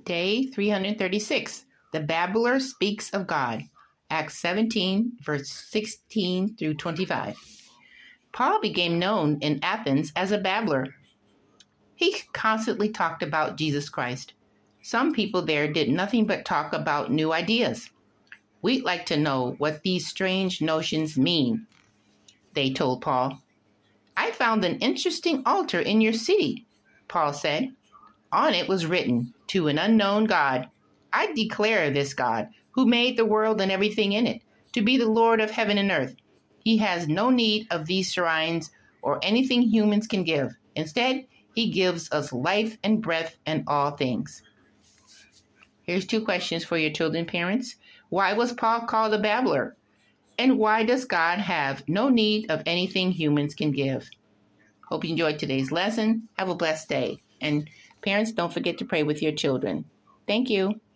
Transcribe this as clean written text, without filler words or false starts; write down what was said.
Day 336. The Babbler Speaks of God. Acts 17, verse 16 through 25. Paul became known in Athens as a babbler. He constantly talked about Jesus Christ. Some people there did nothing but talk about new ideas. We'd like to know what these strange notions mean, they told Paul. I found an interesting altar in your city, Paul said. On it was written, to an unknown God. I declare this God, who made the world and everything in it, to be the Lord of heaven and earth. He has no need of these shrines or anything humans can give. Instead, he gives us life and breath and all things. Here's 2 questions for your children, parents. Why was Paul called a babbler? And why does God have no need of anything humans can give? Hope you enjoyed today's lesson. Have a blessed day. And parents, don't forget to pray with your children. Thank you.